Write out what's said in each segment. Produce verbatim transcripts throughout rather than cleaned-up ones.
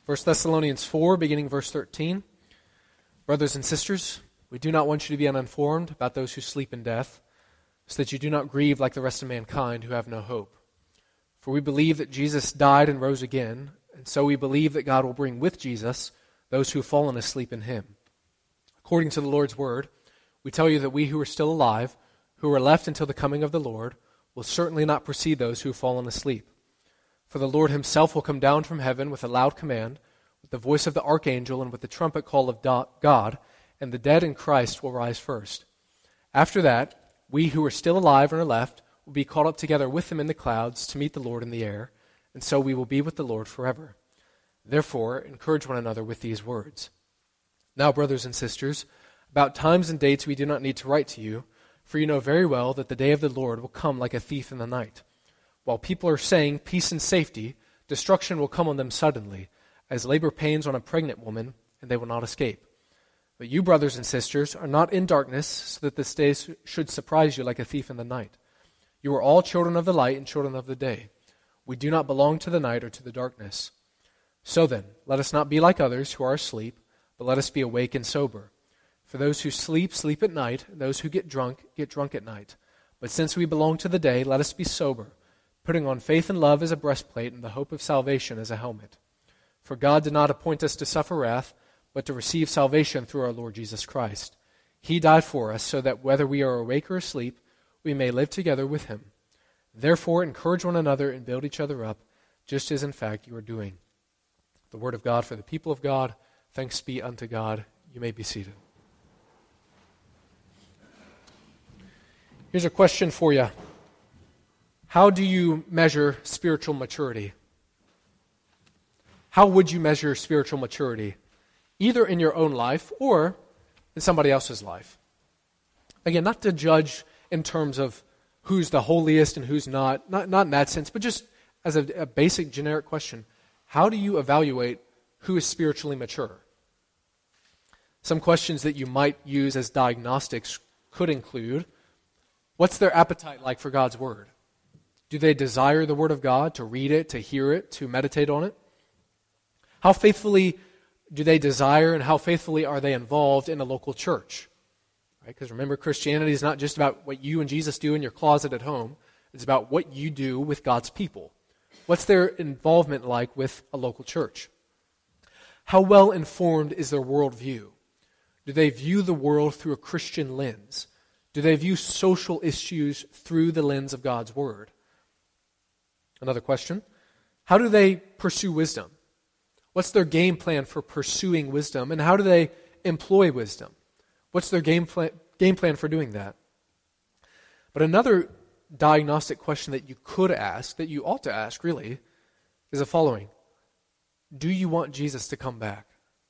First Thessalonians four, beginning verse thirteen. Brothers and sisters, we do not want you to be uninformed about those who sleep in death, so that you do not grieve like the rest of mankind who have no hope. For we believe that Jesus died and rose again, and so we believe that God will bring with Jesus those who have fallen asleep in him. According to the Lord's word, we tell you that we who are still alive, who are left until the coming of the Lord, will certainly not precede those who have fallen asleep. For the Lord himself will come down from heaven with a loud command, with the voice of the archangel and with the trumpet call of God, and the dead in Christ will rise first. After that, we who are still alive and are left will be caught up together with them in the clouds to meet the Lord in the air, and so we will be with the Lord forever. Therefore, encourage one another with these words. Now, brothers and sisters, about times and dates we do not need to write to you, for you know very well that the day of the Lord will come like a thief in the night. While people are saying peace and safety, destruction will come on them suddenly, as labor pains on a pregnant woman, and they will not escape. But you, brothers and sisters, are not in darkness, so that this day should surprise you like a thief in the night. You are all children of the light and children of the day. We do not belong to the night or to the darkness. So then, let us not be like others who are asleep, but let us be awake and sober. For those who sleep, sleep at night, and those who get drunk, get drunk at night. But since we belong to the day, let us be sober, putting on faith and love as a breastplate and the hope of salvation as a helmet. For God did not appoint us to suffer wrath, but to receive salvation through our Lord Jesus Christ. He died for us so that whether we are awake or asleep, we may live together with him. Therefore, encourage one another and build each other up, just as in fact you are doing. The word of God for the people of God. Thanks be unto God. You may be seated. Here's a question for you. How do you measure spiritual maturity? How would you measure spiritual maturity? Either in your own life or in somebody else's life. Again, not to judge in terms of who's the holiest and who's not, not, not in that sense, but just as a, a basic generic question. How do you evaluate who is spiritually mature? Some questions that you might use as diagnostics could include, what's their appetite like for God's Word? Do they desire the Word of God, to read it, to hear it, to meditate on it? How faithfully do they desire and how faithfully are they involved in a local church? Because right? Remember, Christianity is not just about what you and Jesus do in your closet at home. It's about what you do with God's people. What's their involvement like with a local church? How well informed is their worldview? Do they view the world through a Christian lens? Do they view social issues through the lens of God's Word? Another question, how do they pursue wisdom? What's their game plan for pursuing wisdom, and how do they employ wisdom? What's their game plan, game plan for doing that? But another diagnostic question that you could ask, that you ought to ask really, is the following. Do you want Jesus to come back?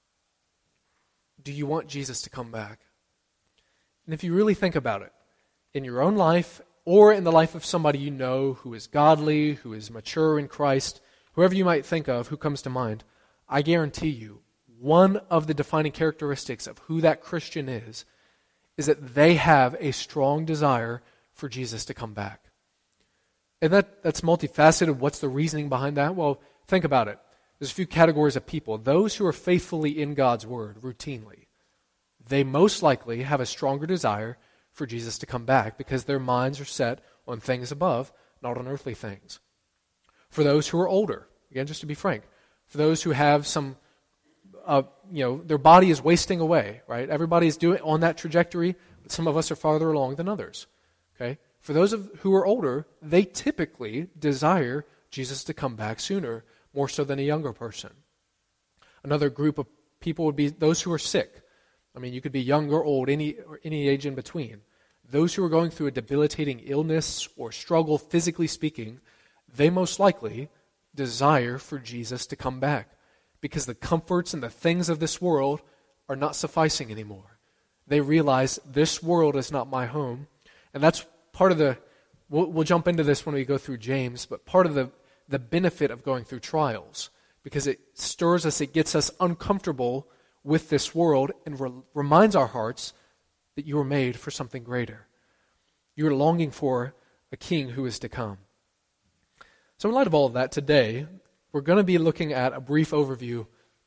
Do you want Jesus to come back? And if you really think about it, in your own life or in the life of somebody you know who is godly, who is mature in Christ, whoever you might think of who comes to mind, I guarantee you, one of the defining characteristics of who that Christian is, is that they have a strong desire for Jesus to come back. And that, that's multifaceted. What's the reasoning behind that? Well, think about it. There's a few categories of people. Those who are faithfully in God's Word routinely, they most likely have a stronger desire for Jesus to come back because their minds are set on things above, not on earthly things. For those who are older, again, just to be frank, for those who have some, uh, you know, their body is wasting away, right? Everybody is doing on that trajectory, but some of us are farther along than others, okay? For those of, who are older, they typically desire Jesus to come back sooner, more so than a younger person. Another group of people would be those who are sick. I mean, you could be young or old, any or any age in between. Those who are going through a debilitating illness or struggle, physically speaking, they most likely desire for Jesus to come back because the comforts and the things of this world are not sufficing anymore. They realize this world is not my home, and that's part of the, we'll, we'll jump into this when we go through James, but part of the, the benefit of going through trials, because it stirs us, it gets us uncomfortable with this world and re- reminds our hearts that you were made for something greater. You are longing for a king who is to come. So in light of all of that, today, we're going to be looking at a brief overview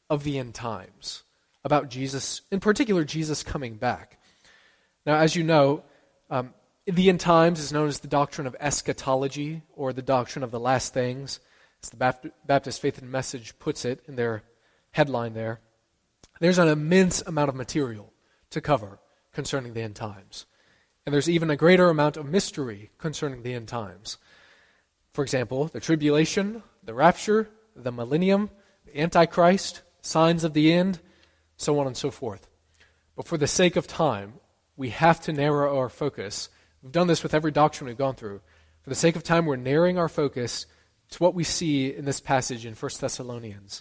of the end times, about Jesus, in particular, Jesus coming back. Now, as you know, um, the end times is known as the doctrine of eschatology, or the doctrine of the last things, as the Baptist Faith and Message puts it in their headline there. There's an immense amount of material to cover concerning the end times. And there's even a greater amount of mystery concerning the end times. For example, the tribulation, the rapture, the millennium, the Antichrist, signs of the end, so on and so forth. But for the sake of time, we have to narrow our focus. We've done this with every doctrine we've gone through. For the sake of time, we're narrowing our focus to what we see in this passage in First Thessalonians.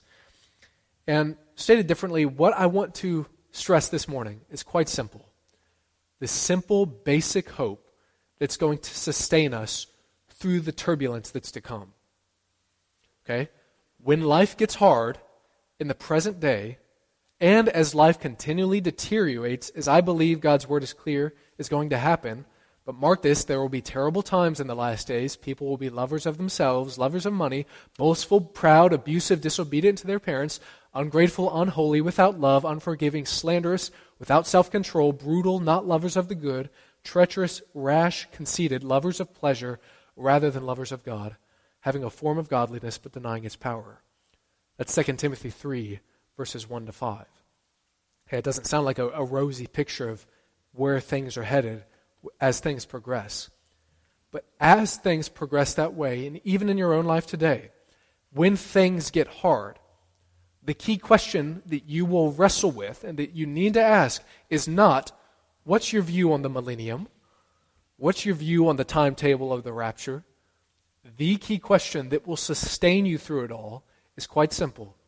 And stated differently, what I want to stress this morning is quite simple. The simple, basic hope that's going to sustain us through the turbulence that's to come. Okay? When life gets hard in the present day, and as life continually deteriorates, as I believe God's word is clear is going to happen, but mark this, there will be terrible times in the last days. People will be lovers of themselves, lovers of money, boastful, proud, abusive, disobedient to their parents, ungrateful, unholy, without love, unforgiving, slanderous, without self-control, brutal, not lovers of the good, treacherous, rash, conceited, lovers of pleasure rather than lovers of God, having a form of godliness but denying its power. That's Second Timothy three, verses one to five. Okay, it doesn't sound like a, a rosy picture of where things are headed as things progress. But as things progress that way, and even in your own life today, when things get hard, the key question that you will wrestle with and that you need to ask is not, what's your view on the millennium? What's your view on the timetable of the rapture? The key question that will sustain you through it all is quite simple.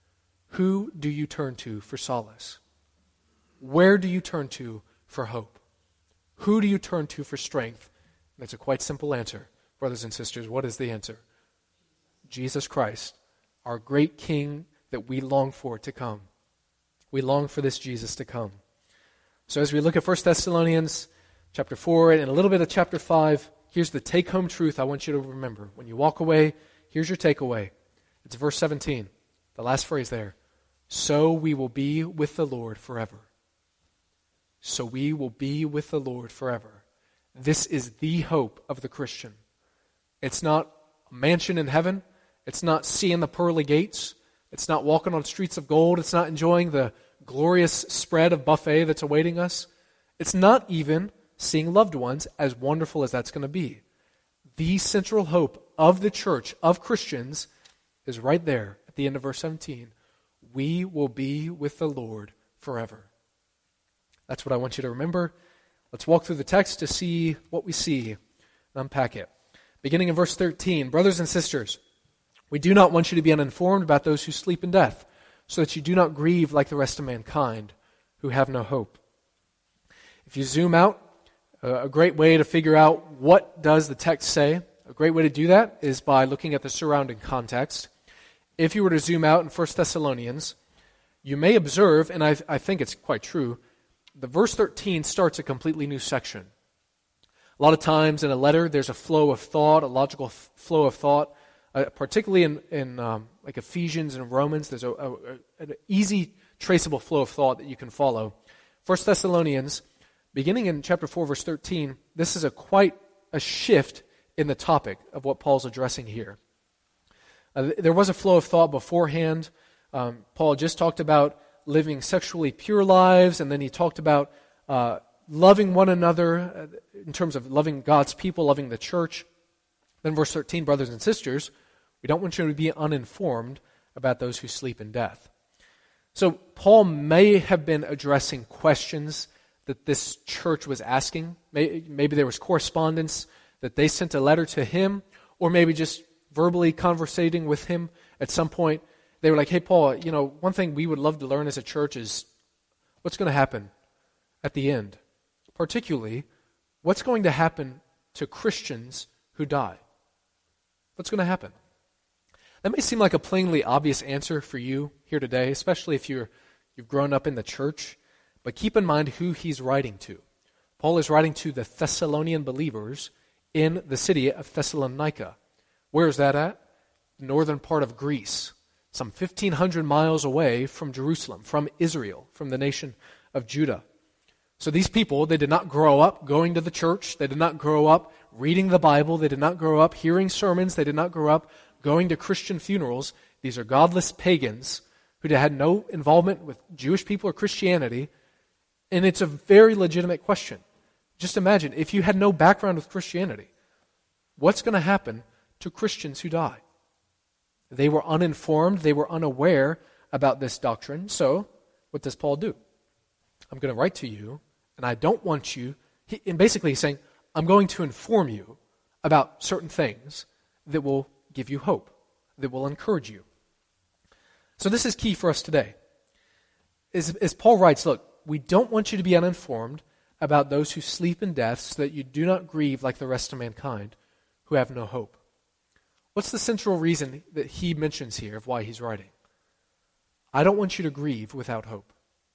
Who do you turn to for solace? Where do you turn to for hope? Who do you turn to for strength? That's a quite simple answer. Brothers and sisters, what is the answer? Jesus Christ, our great King that we long for to come. We long for this Jesus to come. So as we look at First Thessalonians chapter four and a little bit of chapter five, here's the take-home truth I want you to remember. When you walk away, here's your takeaway. It's verse seventeen, the last phrase there. So we will be with the Lord forever. So we will be with the Lord forever. This is the hope of the Christian. It's not a mansion in heaven. It's not seeing the pearly gates. It's not walking on streets of gold. It's not enjoying the glorious spread of buffet that's awaiting us. It's not even seeing loved ones, as wonderful as that's going to be. The central hope of the church, of Christians, is right there at the end of verse seventeen. We will be with the Lord forever. That's what I want you to remember. Let's walk through the text to see what we see and unpack it. Beginning in verse thirteen, brothers and sisters, we do not want you to be uninformed about those who sleep in death, so that you do not grieve like the rest of mankind, who have no hope. If you zoom out, a great way to figure out what does the text say, a great way to do that is by looking at the surrounding context. If you were to zoom out in First Thessalonians, you may observe, and I, I think it's quite true, the verse thirteen starts a completely new section. A lot of times in a letter, there's a flow of thought, a logical f- flow of thought, uh, particularly in, in um, like Ephesians and Romans, there's a, a, a, an easy traceable flow of thought that you can follow. First Thessalonians, beginning in chapter four, verse thirteen, this is a quite a shift in the topic of what Paul's addressing here. Uh, there was a flow of thought beforehand. Um, Paul just talked about living sexually pure lives, and then he talked about uh, loving one another in terms of loving God's people, loving the church. Then verse thirteen, brothers and sisters, we don't want you to be uninformed about those who sleep in death. So Paul may have been addressing questions that this church was asking. Maybe there was correspondence that they sent a letter to him, or maybe just verbally conversating with him at some point. They were like, hey, Paul, you know, one thing we would love to learn as a church is what's going to happen at the end. Particularly, what's going to happen to Christians who die? What's going to happen? That may seem like a plainly obvious answer for you here today, especially if you're, you've grown up in the church. But keep in mind who he's writing to. Paul is writing to the Thessalonian believers in the city of Thessalonica. Where is that at? The northern part of Greece. some fifteen hundred miles away from Jerusalem, from Israel, from the nation of Judah. So these people, they did not grow up going to the church. They did not grow up reading the Bible. They did not grow up hearing sermons. They did not grow up going to Christian funerals. These are godless pagans who had no involvement with Jewish people or Christianity. And it's a very legitimate question. Just imagine, if you had no background with Christianity, what's going to happen to Christians who die? They were uninformed. They were unaware about this doctrine. So, what does Paul do? I'm going to write to you, and I don't want you, he, and basically he's saying, I'm going to inform you about certain things that will give you hope, that will encourage you. So this is key for us today. As, as Paul writes, look, we don't want you to be uninformed about those who sleep in death so that you do not grieve like the rest of mankind who have no hope. What's the central reason that he mentions here of why he's writing? I don't want you to grieve without hope.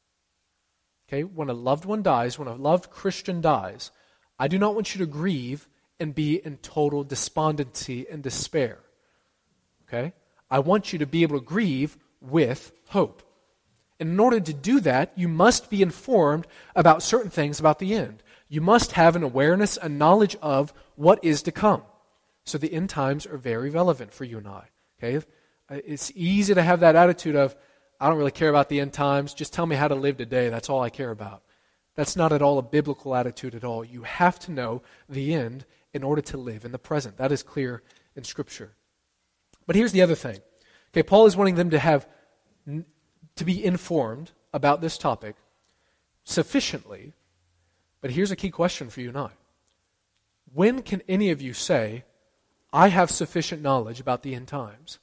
Okay, when a loved one dies, when a loved Christian dies, I do not want you to grieve and be in total despondency and despair. Okay? I want you to be able to grieve with hope. And in order to do that, you must be informed about certain things about the end. You must have an awareness, a knowledge of what is to come. So the end times are very relevant for you and I. Okay? It's easy to have that attitude of, I don't really care about the end times. Just tell me how to live today. That's all I care about. That's not at all a biblical attitude at all. You have to know the end in order to live in the present. That is clear in Scripture. But here's the other thing. Okay, Paul is wanting them to have, to be informed about this topic sufficiently. But here's a key question for you and I. When can any of you say, I have sufficient knowledge about the end times?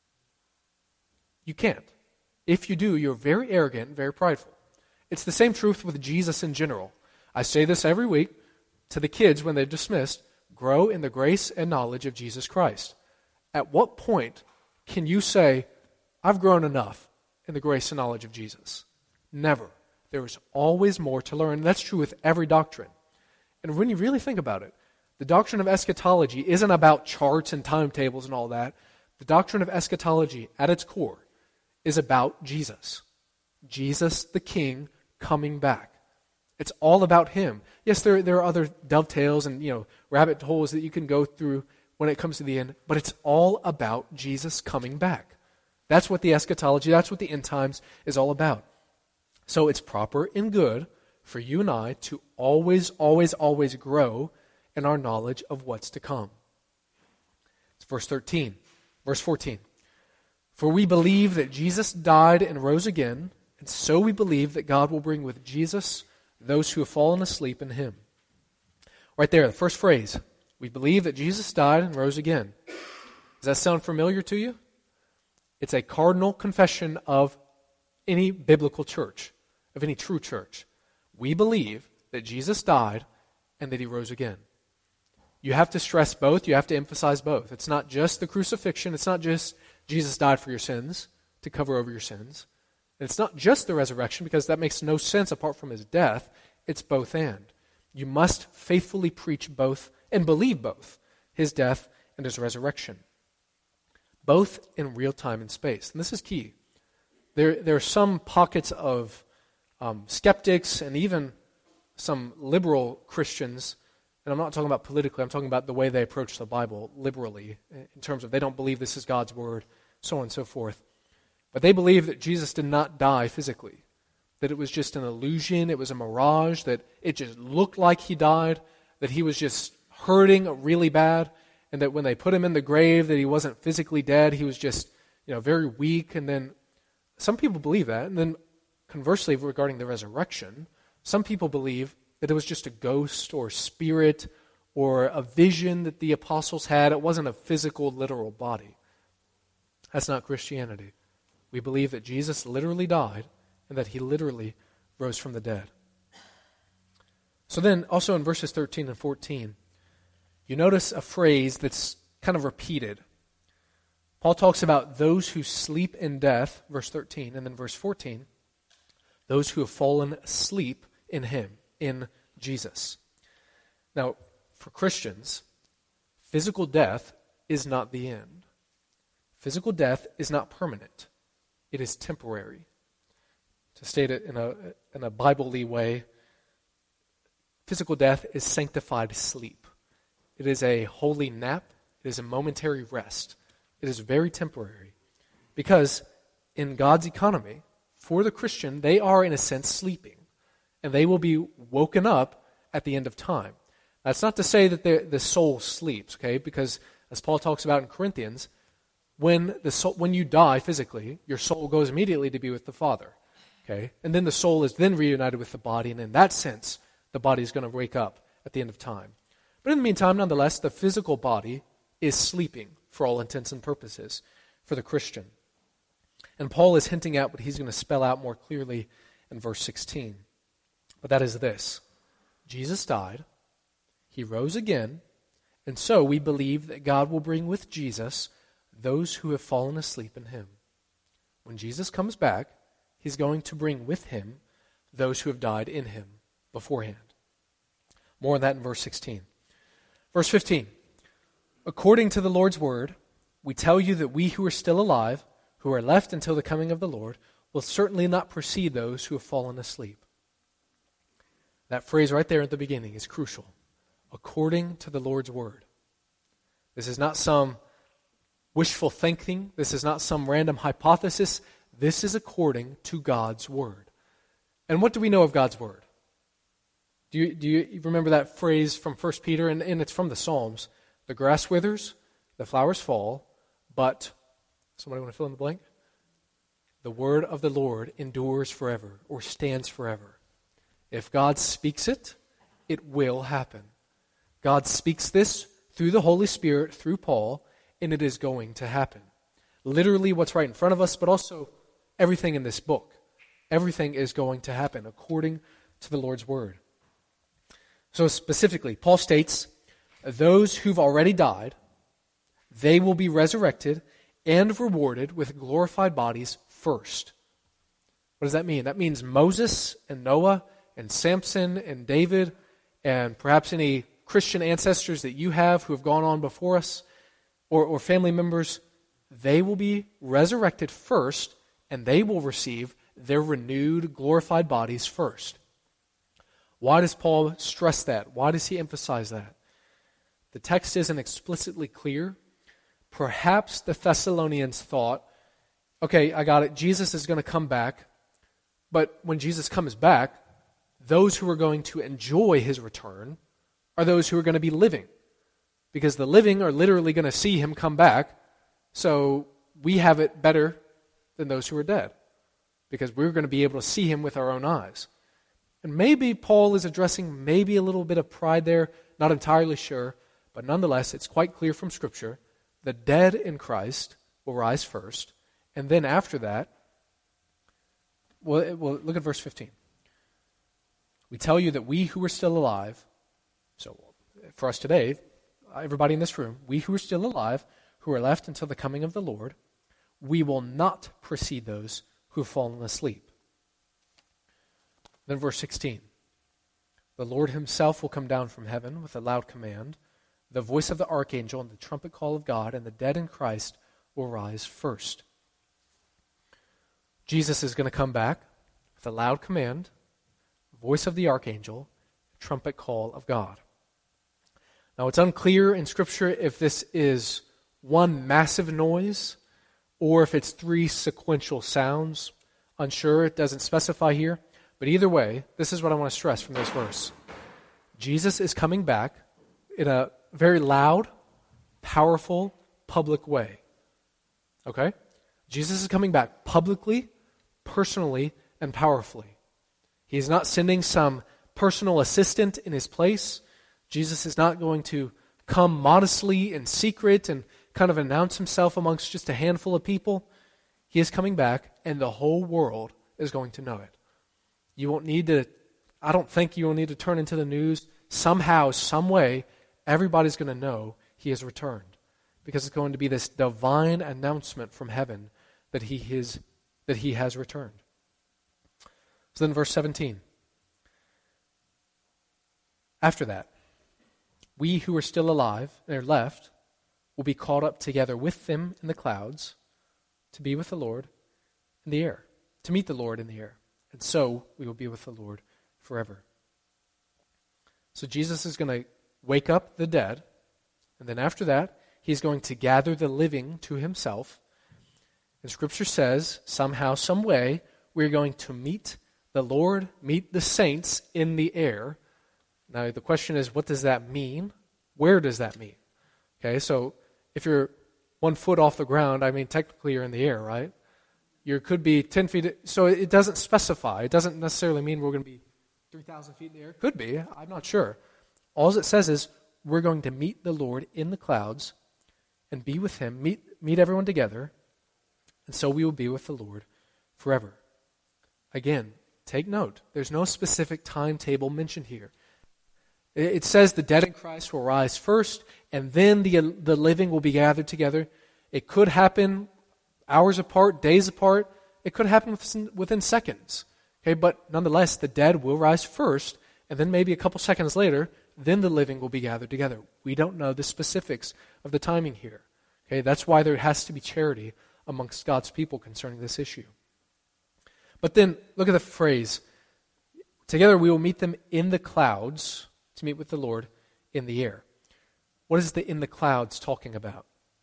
You can't. If you do, you're very arrogant and very prideful. It's the same truth with Jesus in general. I say this every week to the kids when they're dismissed, grow in the grace and knowledge of Jesus Christ. At what point can you say, I've grown enough in the grace and knowledge of Jesus? Never. There is always more to learn. That's true with every doctrine. And when you really think about it, the doctrine of eschatology isn't about charts and timetables and all that. The doctrine of eschatology, at its core, is about Jesus. Jesus, the King, coming back. It's all about Him. Yes, there, there are other dovetails and, you know, rabbit holes that you can go through when it comes to the end, but it's all about Jesus coming back. That's what the eschatology, that's what the end times is all about. So it's proper and good for you and I to always, always, always grow in our knowledge of what's to come. It's verse thirteen. Verse fourteen. For we believe that Jesus died and rose again, and so we believe that God will bring with Jesus those who have fallen asleep in Him. Right there, the first phrase. We believe that Jesus died and rose again. Does that sound familiar to you? It's a cardinal confession of any biblical church, of any true church. We believe that Jesus died and that He rose again. You have to stress both. You have to emphasize both. It's not just the crucifixion. It's not just Jesus died for your sins, to cover over your sins. And it's not just the resurrection, because that makes no sense apart from His death. It's both and. You must faithfully preach both and believe both, His death and His resurrection. Both in real time and space. And this is key. There, there are some pockets of um, skeptics and even some liberal Christians, and I'm not talking about politically, I'm talking about the way they approach the Bible liberally, in terms of they don't believe this is God's Word, so on and so forth. But they believe that Jesus did not die physically, that it was just an illusion, it was a mirage, that it just looked like He died, that He was just hurting really bad, and that when they put Him in the grave, that He wasn't physically dead, He was just, you know, very weak. And then some people believe that. And then conversely, regarding the resurrection, some people believe that it was just a ghost or spirit or a vision that the apostles had. It wasn't a physical, literal body. That's not Christianity. We believe that Jesus literally died and that He literally rose from the dead. So then, also in verses thirteen and fourteen, you notice a phrase that's kind of repeated. Paul talks about those who sleep in death, verse thirteen, and then verse fourteen, those who have fallen asleep in Him, in Jesus. Now, for Christians, physical death is not the end. Physical death is not permanent. It is temporary. To state it in a, in a Bible-y way, physical death is sanctified sleep. It is a holy nap. It is a momentary rest. It is very temporary. Because in God's economy, for the Christian, they are in a sense sleeping. And they will be woken up at the end of time. That's not to say that the, the soul sleeps, okay? Because as Paul talks about in Corinthians, when the soul, when you die physically, your soul goes immediately to be with the Father, okay? And then the soul is then reunited with the body, and in that sense, the body is going to wake up at the end of time. But in the meantime, nonetheless, the physical body is sleeping for all intents and purposes for the Christian. And Paul is hinting at what he's going to spell out more clearly in verse sixteen. But that is this: Jesus died, he rose again, and so we believe that God will bring with Jesus those who have fallen asleep in him. When Jesus comes back, he's going to bring with him those who have died in him beforehand. More on that in verse sixteen. Verse fifteen. According to the Lord's word, we tell you that we who are still alive, who are left until the coming of the Lord, will certainly not precede those who have fallen asleep. That phrase right there at the beginning is crucial. According to the Lord's word. This is not some wishful thinking. This is not some random hypothesis. This is according to God's word. And what do we know of God's word? Do you, do you remember that phrase from First Peter? And, and it's from the Psalms. The grass withers, the flowers fall, but, somebody want to fill in the blank? The word of the Lord endures forever, or stands forever. If God speaks it, it will happen. God speaks this through the Holy Spirit, through Paul, and it is going to happen. Literally what's right in front of us, but also everything in this book. Everything is going to happen according to the Lord's word. So specifically, Paul states, those who've already died, they will be resurrected and rewarded with glorified bodies first. What does that mean? That means Moses and Noah and Samson and David and perhaps any Christian ancestors that you have who have gone on before us or, or family members, they will be resurrected first and they will receive their renewed, glorified bodies first. Why does Paul stress that? Why does he emphasize that? The text isn't explicitly clear. Perhaps the Thessalonians thought, okay, I got it, Jesus is going to come back, but when Jesus comes back, those who are going to enjoy his return are those who are going to be living. Because the living are literally going to see him come back, so we have it better than those who are dead. Because we're going to be able to see him with our own eyes. And maybe Paul is addressing maybe a little bit of pride there, not entirely sure, but nonetheless, it's quite clear from Scripture, the dead in Christ will rise first, and then after that, well, well look at verse fifteen. We tell you that we who are still alive, so for us today, everybody in this room, we who are still alive, who are left until the coming of the Lord, we will not precede those who have fallen asleep. Then verse sixteen. The Lord himself will come down from heaven with a loud command, the voice of the archangel and the trumpet call of God, and the dead in Christ will rise first. Jesus is going to come back with a loud command, voice of the archangel, trumpet call of God. Now it's unclear in Scripture if this is one massive noise or if it's three sequential sounds. Unsure, it doesn't specify here. But either way, this is what I want to stress from this verse. Jesus is coming back in a very loud, powerful, public way. Okay? Jesus is coming back publicly, personally, and powerfully. He's not sending some personal assistant in his place. Jesus is not going to come modestly in secret and kind of announce himself amongst just a handful of people. He is coming back, and the whole world is going to know it. You won't need to, I don't think you will need to turn into the news. Somehow, some way, everybody's going to know he has returned. Because it's going to be this divine announcement from heaven that he is, that he has returned. So then verse seventeen. After that, we who are still alive and are left will be caught up together with them in the clouds to be with the Lord in the air, to meet the Lord in the air. And so we will be with the Lord forever. So Jesus is going to wake up the dead, and then after that, he's going to gather the living to himself. And Scripture says, somehow, some way, we're going to meet the Lord, meet the saints in the air. Now, the question is, what does that mean? Where does that mean? Okay, so if you're one foot off the ground, I mean, technically you're in the air, right? You could be ten feet, so it doesn't specify. It doesn't necessarily mean we're going to be three thousand feet in the air. Could be, I'm not sure. All it says is, we're going to meet the Lord in the clouds and be with him, meet, meet everyone together, and so we will be with the Lord forever. Again, take note, there's no specific timetable mentioned here. It says the dead in Christ will rise first, and then the, the living will be gathered together. It could happen hours apart, days apart. It could happen within, within seconds. Okay, but nonetheless, the dead will rise first, and then maybe a couple seconds later, then the living will be gathered together. We don't know the specifics of the timing here. Okay, that's why there has to be charity amongst God's people concerning this issue. But then, look at the phrase, together we will meet them in the clouds to meet with the Lord in the air. What is the in the clouds talking about?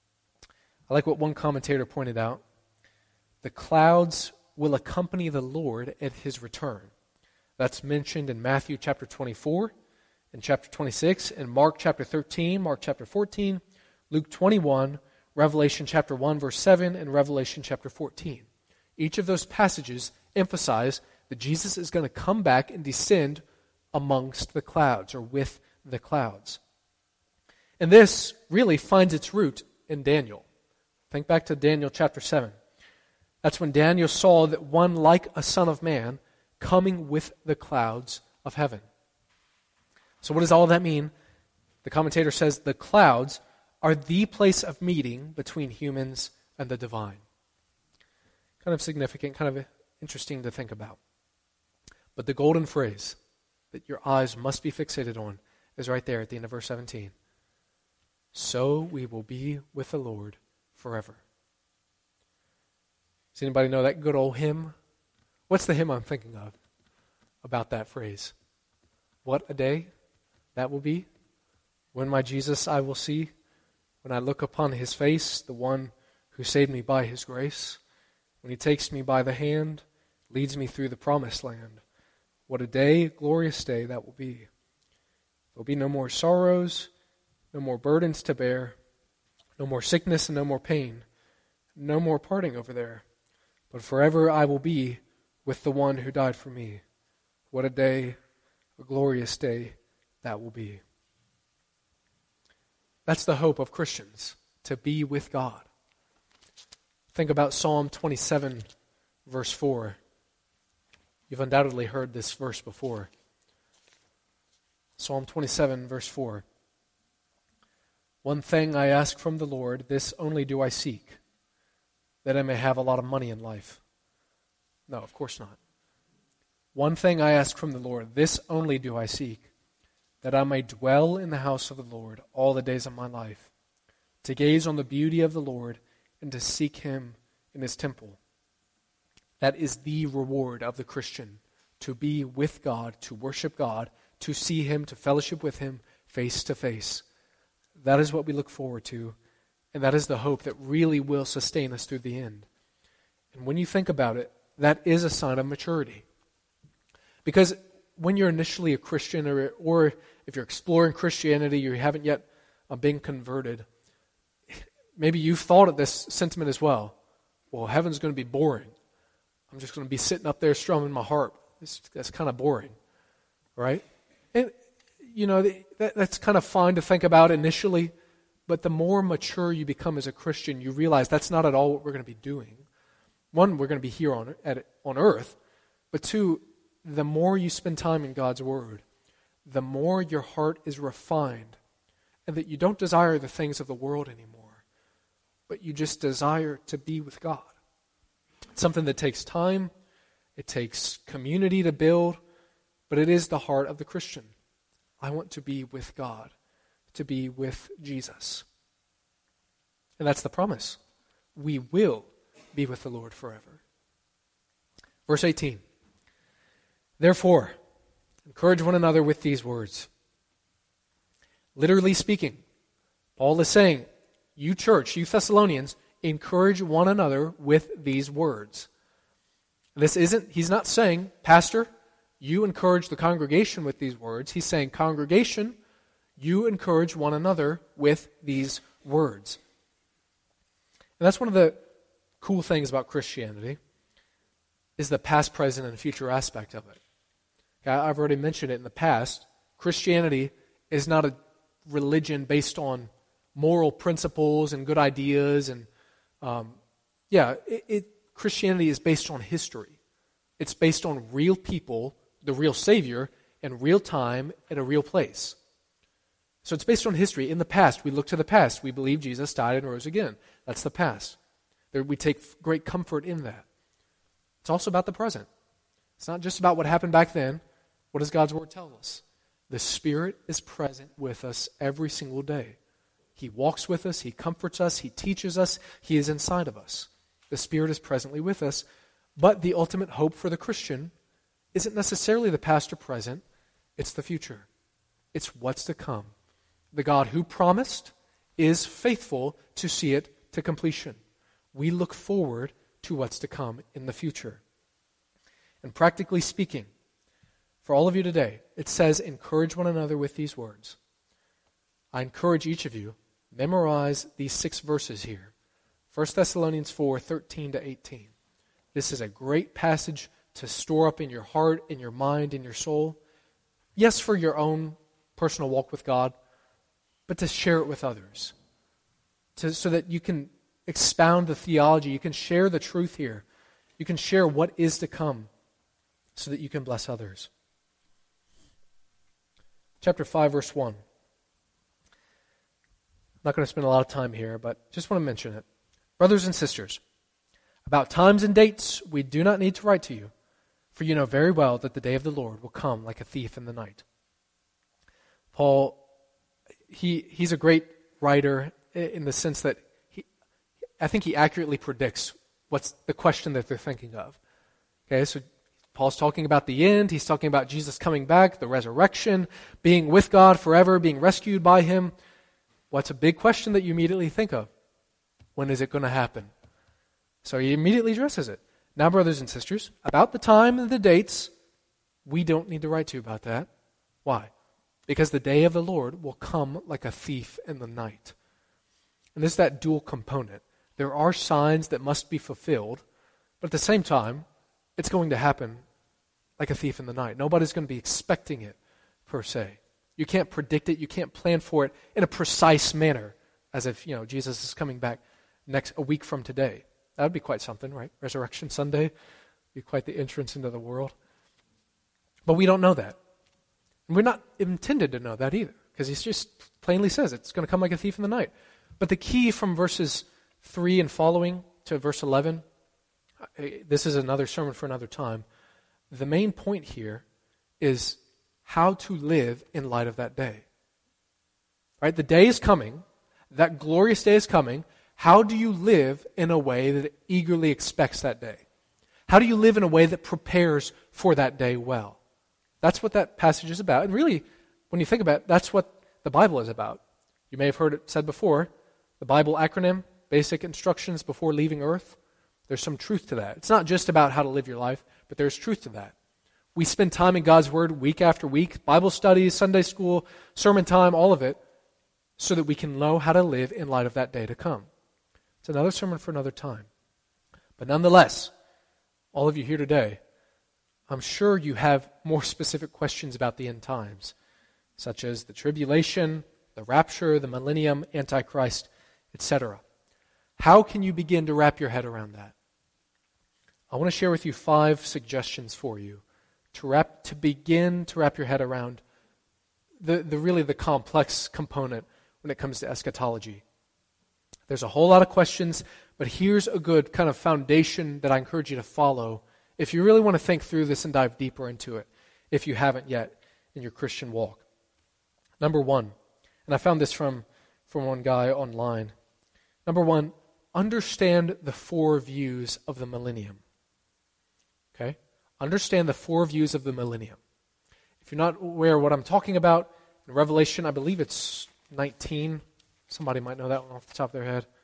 I like what one commentator pointed out. The clouds will accompany the Lord at his return. That's mentioned in Matthew chapter twenty-four, in chapter twenty-six, in Mark chapter thirteen, Mark chapter fourteen, Luke twenty-one, Revelation chapter one, verse seven, and Revelation chapter fourteen. Each of those passages emphasize that Jesus is going to come back and descend amongst the clouds, or with the clouds. And this really finds its root in Daniel. Think back to Daniel chapter seven. That's when Daniel saw that one like a son of man coming with the clouds of heaven. So what does all of that mean? The commentator says the clouds are the place of meeting between humans and the divine. Kind of significant, kind of interesting to think about. But the golden phrase that your eyes must be fixated on is right there at the end of verse seventeen. So we will be with the Lord forever. Does anybody know that good old hymn? What's the hymn I'm thinking of about that phrase? What a day that will be, when my Jesus I will see, when I look upon his face, the one who saved me by his grace, when he takes me by the hand, leads me through the promised land. What a day, glorious day that will be. There will be no more sorrows, no more burdens to bear, no more sickness and no more pain, no more parting over there. But forever I will be with the one who died for me. What a day, a glorious day that will be. That's the hope of Christians, to be with God. Think about Psalm twenty-seven, verse four. You've undoubtedly heard this verse before. Psalm twenty-seven, verse four. One thing I ask from the Lord, this only do I seek, that I may have a lot of money in life. No, of course not. One thing I ask from the Lord, this only do I seek, that I may dwell in the house of the Lord all the days of my life, to gaze on the beauty of the Lord and to seek him in his temple. That is the reward of the Christian, to be with God, to worship God, to see him, to fellowship with him face to face. That is what we look forward to, and that is the hope that really will sustain us through the end. And when you think about it, that is a sign of maturity. Because when you're initially a Christian, or, or if you're exploring Christianity, you haven't yet uh, been converted, maybe you've thought of this sentiment as well. Well, heaven's going to be boring. I'm just going to be sitting up there strumming my harp. It's, that's kind of boring, right? And, you know, that, that's kind of fine to think about initially, but the more mature you become as a Christian, you realize that's not at all what we're going to be doing. One, we're going to be here on, at, on earth, but two, the more you spend time in God's Word, the more your heart is refined, and that you don't desire the things of the world anymore, but you just desire to be with God. It's something that takes time, it takes community to build, but it is the heart of the Christian. I want to be with God, to be with Jesus. And that's the promise. We will be with the Lord forever. Verse eighteen. Therefore, encourage one another with these words. Literally speaking, Paul is saying, you church, you Thessalonians, encourage one another with these words. This isn't, he's not saying, Pastor, you encourage the congregation with these words. He's saying, congregation, you encourage one another with these words. And that's one of the cool things about Christianity, is the past, present, and future aspect of it. Okay, I've already mentioned it in the past. Christianity is not a religion based on moral principles and good ideas. And um, yeah, it, it, Christianity is based on history. It's based on real people, the real Savior, in real time, at a real place. So it's based on history. In the past, we look to the past. We believe Jesus died and rose again. That's the past. There, we take great comfort in that. It's also about the present. It's not just about what happened back then. What does God's Word tell us? The Spirit is present with us every single day. He walks with us. He comforts us. He teaches us. He is inside of us. The Spirit is presently with us. But the ultimate hope for the Christian isn't necessarily the past or present. It's the future. It's what's to come. The God who promised is faithful to see it to completion. We look forward to what's to come in the future. And practically speaking, for all of you today, it says, encourage one another with these words. I encourage each of you, memorize these six verses here. First Thessalonians four, thirteen to eighteen. This is a great passage to store up in your heart, in your mind, in your soul. Yes, for your own personal walk with God, but to share it with others. To, so that you can expound the theology, you can share the truth here. You can share what is to come so that you can bless others. Chapter five, verse one. I'm not going to spend a lot of time here, but just want to mention it. Brothers and sisters, about times and dates we do not need to write to you, for you know very well that the day of the Lord will come like a thief in the night. Paul, he he's a great writer in the sense that he, I think he accurately predicts what's the question that they're thinking of. Okay, so Paul's talking about the end. He's talking about Jesus coming back, the resurrection, being with God forever, being rescued by Him. What's a big question that you immediately think of? When is it going to happen? So he immediately addresses it. Now, brothers and sisters, about the time and the dates, we don't need to write to you about that. Why? Because the day of the Lord will come like a thief in the night. And there's that dual component. There are signs that must be fulfilled, but at the same time, it's going to happen like a thief in the night. Nobody's going to be expecting it, per se. You can't predict it. You can't plan for it in a precise manner, as if, you know, Jesus is coming back next a week from today. That would be quite something, right? Resurrection Sunday be quite the entrance into the world. But we don't know that. And we're not intended to know that either, because he just plainly says it's going to come like a thief in the night. But the key from verses three and following to verse eleven, this is another sermon for another time. The main point here is how to live in light of that day. Right? The day is coming. That glorious day is coming. How do you live in a way that eagerly expects that day? How do you live in a way that prepares for that day well? That's what that passage is about. And really, when you think about it, that's what the Bible is about. You may have heard it said before, the Bible acronym, basic instructions before leaving earth. There's some truth to that. It's not just about how to live your life, but there's truth to that. We spend time in God's Word week after week, Bible studies, Sunday school, sermon time, all of it, so that we can know how to live in light of that day to come. It's another sermon for another time. But nonetheless, all of you here today, I'm sure you have more specific questions about the end times, such as the tribulation, the rapture, the millennium, Antichrist, et cetera. How can you begin to wrap your head around that? I want to share with you five suggestions for you to wrap, to begin to wrap your head around the, the really the complex component when it comes to eschatology. There's a whole lot of questions, but here's a good kind of foundation that I encourage you to follow if you really want to think through this and dive deeper into it, if you haven't yet in your Christian walk. Number one, and I found this from, from one guy online. Number one, understand the four views of the millennium. Okay? Understand the four views of the millennium. If you're not aware of what I'm talking about, in Revelation, I believe it's nineteen. Somebody might know that one off the top of their head.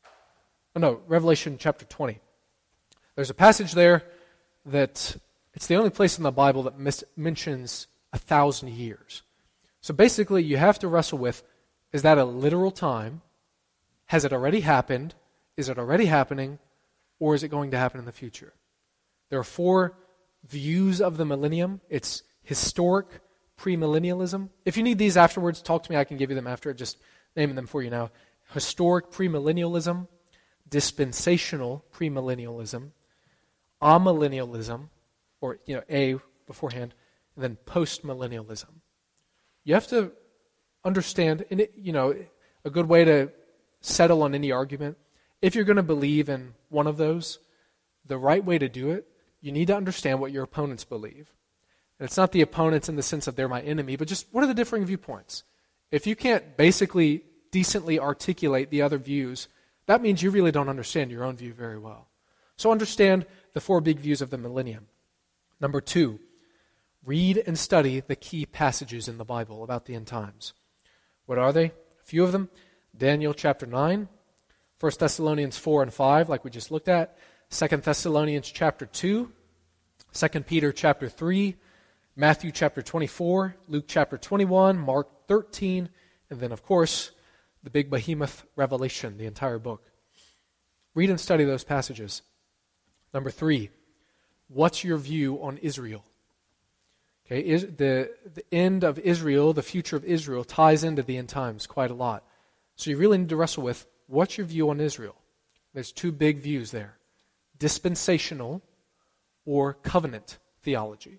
Oh no, Revelation chapter twenty. There's a passage there that it's the only place in the Bible that mis- mentions a thousand years. So basically, you have to wrestle with, is that a literal time? Has it already happened? Is it already happening? Or is it going to happen in the future? There are four views of the millennium. It's historic premillennialism. If you need these afterwards, talk to me. I can give you them after. Just naming them for you now. Historic premillennialism, dispensational premillennialism, amillennialism, or you know, A beforehand, and then postmillennialism. You have to understand, and it, you know, a good way to settle on any argument, if you're going to believe in one of those, the right way to do it, you need to understand what your opponents believe. And it's not the opponents in the sense of they're my enemy, but just what are the differing viewpoints? If you can't basically decently articulate the other views, that means you really don't understand your own view very well. So understand the four big views of the millennium. Number two, read and study the key passages in the Bible about the end times. What are they? A few of them. Daniel chapter nine, First Thessalonians four and five, like we just looked at, Second Thessalonians chapter two, Second Peter chapter three, Matthew chapter twenty-four, Luke chapter twenty-one, Mark thirteen, and then, of course, the big behemoth Revelation, the entire book. Read and study those passages. Number three, what's your view on Israel? Okay, is, the, the end of Israel, the future of Israel, ties into the end times quite a lot. So you really need to wrestle with, what's your view on Israel? There's two big views there. Dispensational or covenant theology.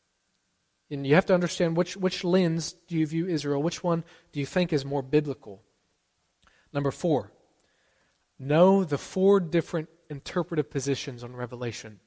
And you have to understand which, which lens do you view Israel, which one do you think is more biblical? Number four, know the four different interpretive positions on Revelation.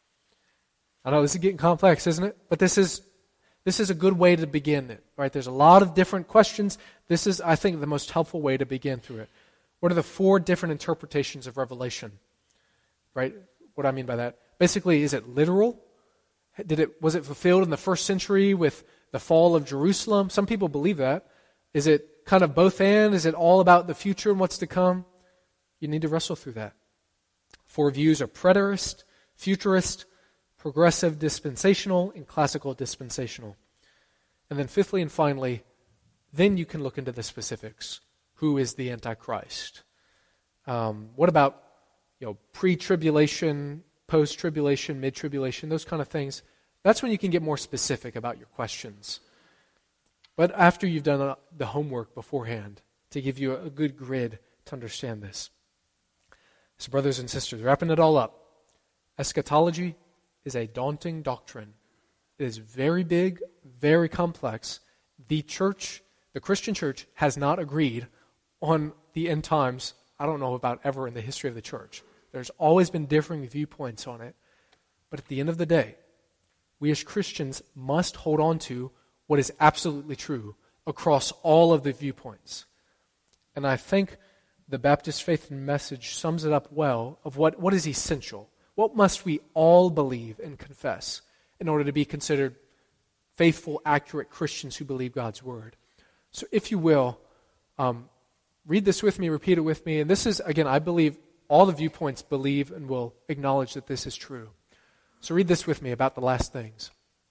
I know this is getting complex, isn't it? But this is this is a good way to begin it, right? There's a lot of different questions. This is, I think, the most helpful way to begin through it. What are the four different interpretations of Revelation? Right? What do I mean by that? Basically, is it literal? Did it was it fulfilled in the first century with the fall of Jerusalem? Some people believe that. Is it kind of both and? Is it all about the future and what's to come? You need to wrestle through that. Four views are preterist, futurist, progressive dispensational, and classical dispensational. And then fifthly and finally, then you can look into the specifics. Who is the Antichrist? Um, what about you know pre-tribulation, post-tribulation, mid-tribulation, those kind of things? That's when you can get more specific about your questions. But after you've done the homework beforehand to give you a good grid to understand this. So brothers and sisters, wrapping it all up, eschatology is a daunting doctrine. It is very big, very complex. The church, the Christian church, has not agreed on the end times, I don't know about ever in the history of the church. There's always been differing viewpoints on it. But at the end of the day, we as Christians must hold on to what is absolutely true across all of the viewpoints. And I think the Baptist Faith and Message sums it up well of what, what is essential. What must we all believe and confess in order to be considered faithful, accurate Christians who believe God's Word? So if you will, um, read this with me, repeat it with me. And this is, again, I believe all the viewpoints believe and will acknowledge that this is true. So read this with me about the last things.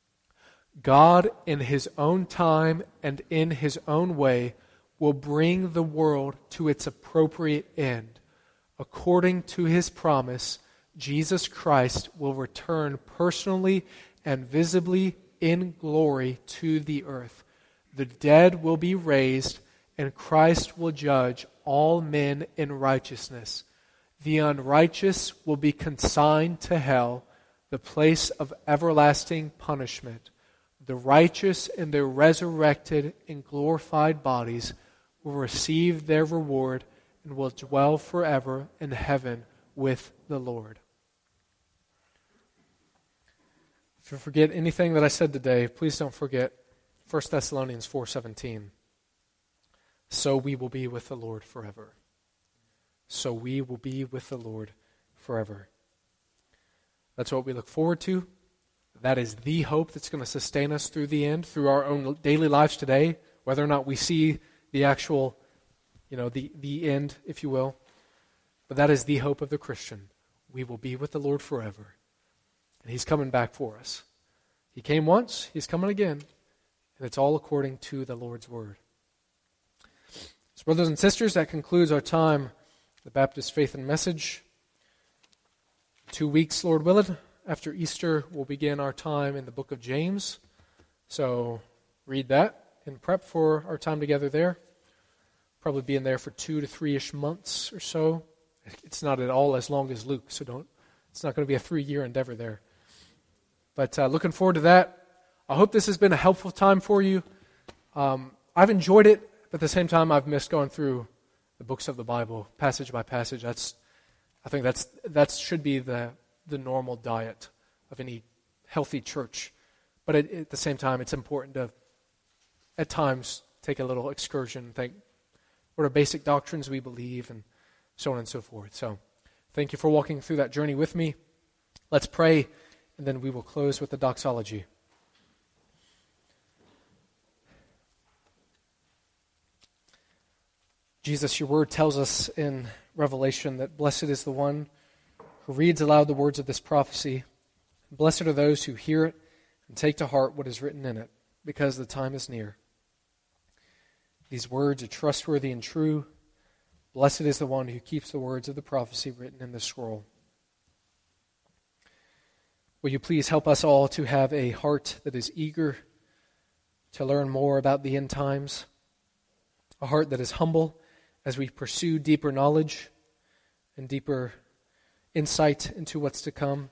God, in His own time and in His own way, will bring the world to its appropriate end. According to His promise, Jesus Christ will return personally and visibly in glory to the earth. The dead will be raised, and Christ will judge all men in righteousness. The unrighteous will be consigned to hell, the place of everlasting punishment. The righteous in their resurrected and glorified bodies will receive their reward and will dwell forever in heaven with the Lord. If you forget anything that I said today, please don't forget First Thessalonians four seventeen. So we will be with the Lord forever. so we will be with the Lord forever. That's what we look forward to. That is the hope that's going to sustain us through the end, through our own daily lives today, whether or not we see the actual, you know, the, the end, if you will. But that is the hope of the Christian. We will be with the Lord forever. And He's coming back for us. He came once, He's coming again. And it's all according to the Lord's Word. So brothers and sisters, that concludes our time, the Baptist Faith and Message. Two weeks, Lord willing, after Easter, we'll begin our time in the book of James. So read that and prep for our time together there. Probably be in there for two to three-ish months or so. It's not at all as long as Luke, so don't. It's not going to be a three-year endeavor there. But uh, looking forward to that. I hope this has been a helpful time for you. Um, I've enjoyed it, but at the same time, I've missed going through the books of the Bible, passage by passage. That's, I think that's that should be the the normal diet of any healthy church. But at, at the same time, it's important to, at times, take a little excursion and think, what are basic doctrines we believe, and so on and so forth. So, thank you for walking through that journey with me. Let's pray, and then we will close with the doxology. Jesus, your word tells us in Revelation that blessed is the one who reads aloud the words of this prophecy. Blessed are those who hear it and take to heart what is written in it, because the time is near. These words are trustworthy and true. Blessed is the one who keeps the words of the prophecy written in this scroll. Will you please help us all to have a heart that is eager to learn more about the end times, a heart that is humble as we pursue deeper knowledge and deeper insight into what's to come.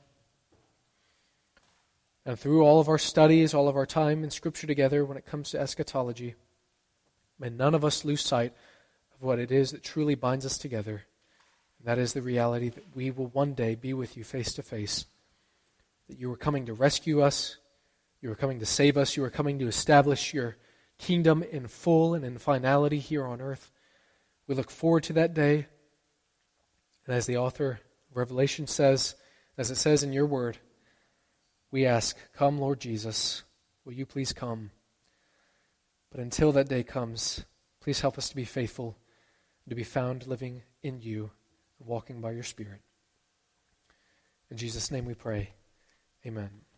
And through all of our studies, all of our time in Scripture together when it comes to eschatology, may none of us lose sight of what it is that truly binds us together. And that is the reality that we will one day be with you face to face, that you are coming to rescue us, you are coming to save us, you are coming to establish your kingdom in full and in finality here on earth. We look forward to that day. And as the author of Revelation says, as it says in your word, we ask, come, Lord Jesus, will you please come? But until that day comes, please help us to be faithful, to be found living in you, walking by your Spirit. In Jesus' name we pray. Amen.